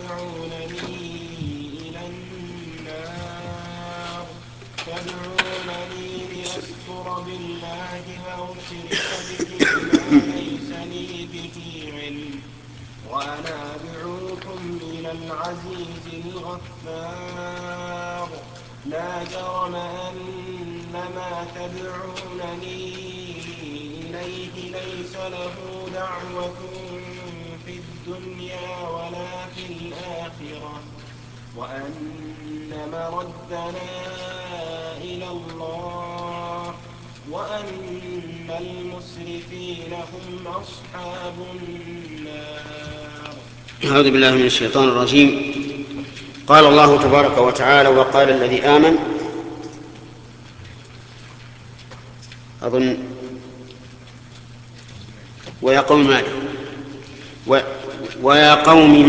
تدعونني إلى النار تدعونني لأكفر بالله وأشرك به ما ليس لي به علم وأنا أدعوكم إلى العزيز الغفار لا جرم أن ما تدعونني إليه ليس له دعوة في الدنيا ولا في الآخرة وأن مردنا إلى الله وأن المسرفين هم أصحاب النار. أعوذ بالله من الشيطان الرجيم. قال الله تبارك وتعالى: وقال الذي آمن أظن ويا قوم